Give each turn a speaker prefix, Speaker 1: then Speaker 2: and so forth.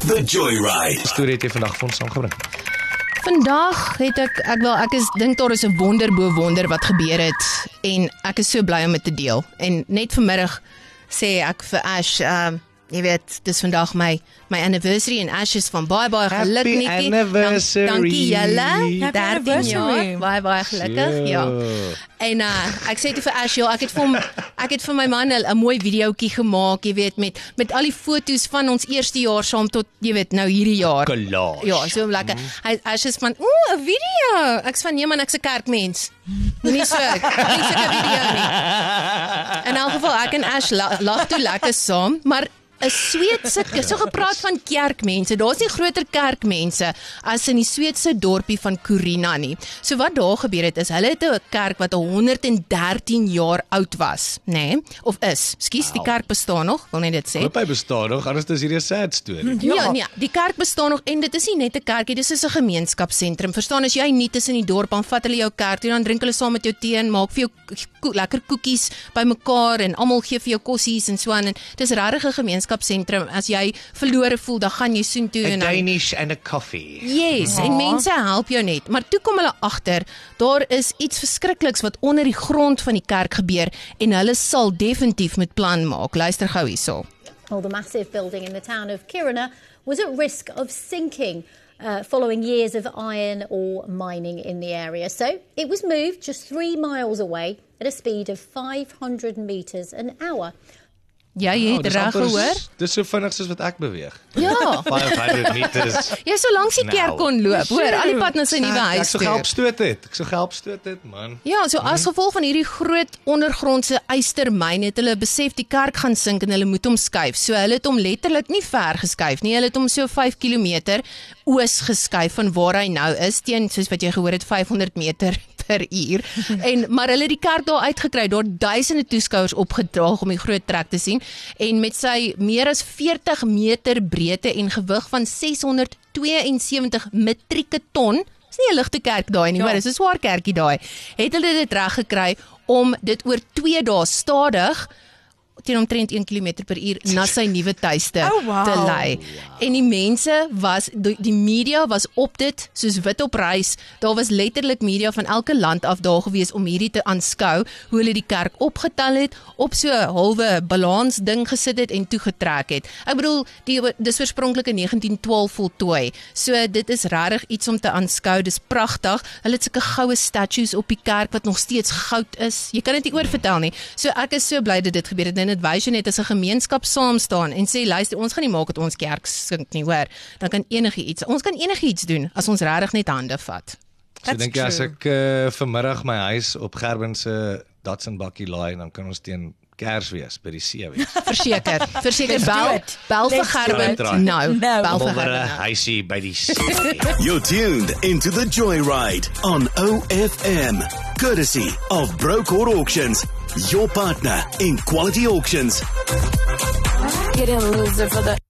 Speaker 1: The Joyride.
Speaker 2: Storie het jy vandag vir ons saamgebring?
Speaker 3: Vandag het ek dink daar is 'n wonder bo wonder wat gebeur het en ek is so bly om dit te deel. En net vanmiddag sê ek vir Ash, jy weet, dis vandag my anniversary en Ash is van baie geluk, Nikki.
Speaker 2: Happy anniversary.
Speaker 3: Dankie julle. 13
Speaker 4: anniversary.
Speaker 3: jaar. Baie gelukkig, ja. En ek sê toe vir Ash, ja, ek het vir my man 'n mooi videoetjie gemaak, jy weet, met al die foto's van ons eerste jaar saam tot, jy weet, nou hierdie jaar.
Speaker 2: Collage.
Speaker 3: Ja, so lekker. Ash is van, 'n video. Ek's van, nee man, ek's 'n kerkmens. Nie sulke video nie. In elk geval, ek en Ash lag toe lekker saam, maar 'n Sweedse, so gepraat van kerkmense, daar's nie groter kerkmense as in die Sweedse dorpie van Kurina nie. So wat daar gebeur het is, hulle het 'n kerk wat 113 jaar oud was, nê? Of is. Skus, die kerk bestaan nog, wil net dit sê.
Speaker 2: Hoop hy bestaan nog, anders is hierdie 'n sad story.
Speaker 3: Ja, nee, die kerk bestaan nog en dit is nie net 'n kerkie, dis is 'n gemeenskapsentrum. Verstaan, as jy nie tussen die dorp, dan vat hulle jou kerk toe, dan drink hulle saam met jou tee en maak vir jou lekker koekies bymekaar en almal gee vir jou kossies en so aan. En dis regtig 'n gemeenskapsentrum. As jy verlore voel, dan gaan jy soontoe en
Speaker 2: A Danish and a coffee.
Speaker 3: Yes, en mense help jou net. Maar toe kom hulle agter, daar is iets verskrikliks wat onder die grond van die kerk gebeur en hulle sal definitief met plan maak. Luister gou hierso.
Speaker 5: Well, the massive building in the town of Kiruna was at risk of sinking following years of iron ore mining in the area. So it was moved just 3 miles away at a speed of 500 meters an hour.
Speaker 3: Ja, jy het reg gehoor.
Speaker 2: Dis so vinnig soos wat ek beweeg.
Speaker 3: Ja.
Speaker 2: 500 meters.
Speaker 3: Jy so langs die kerk kon loop. Hoor, al die pad na sy nuwe huis.
Speaker 2: Ek sou gehelp stoot het. Man.
Speaker 3: Ja, so as gevolg van hierdie groot ondergrondse ystermyn het hulle besef die kerk gaan sink en hulle moet hom skuif. So hulle het hom letterlik nie ver geskuif nie. Hulle het hom so 5 kilometer oos geskuif van waar hy nou is, teen soos wat jy gehoor het 500 meter per uur. Maar hulle het die kerk daar uitgekry, daar duisende toeskouers opgedraag om die groot trek te sien. En met sy meer as 40 meter breedte en gewig van 672 metrieke ton, is nie 'n ligte kerk daai nie, maar dis 'n swaar kerkie daai, het hulle dit reg gekry om dit oor 2 dae stadig teen omtrent 1 km per uur na sy nuwe tuiste te lei. En die mense was, die media was op dit, soos wit op reis. Daar was letterlik media van elke land af daar gewees om hierdie te aanskou, hoe hulle die kerk opgetel het, op so 'n halwe balans ding gesit het en toegetrek het. Ek bedoel, dis oorspronklik in 1912 voltooi. So dit is regtig iets om te aanskou, dis pragtig. Hulle het sulke goue statues op die kerk wat nog steeds goud is. Jy kan dit nie oorvertel nie. So ek is so bly dat dit gebeur het. En dit wys jy net as 'n gemeenskap saam staan en sê, luister, ons gaan nie maak dat ons kerk sink nie, hoor. Dan kan ons kan enigiets doen as ons regtig net hande vat.
Speaker 2: So dink jy as ek vanmiddag my huis op Gerben se Datsun bakkie laai, dan kan ons teen Kersfees by die see wees.
Speaker 3: Verseker, bel vir Gerben. Nou, bel vir Gerben.
Speaker 2: Huisie by die see.
Speaker 1: You're tuned into the Joyride on OFM, courtesy of Brocourt Auctions, your partner in quality auctions.
Speaker 4: Get in, loser, for the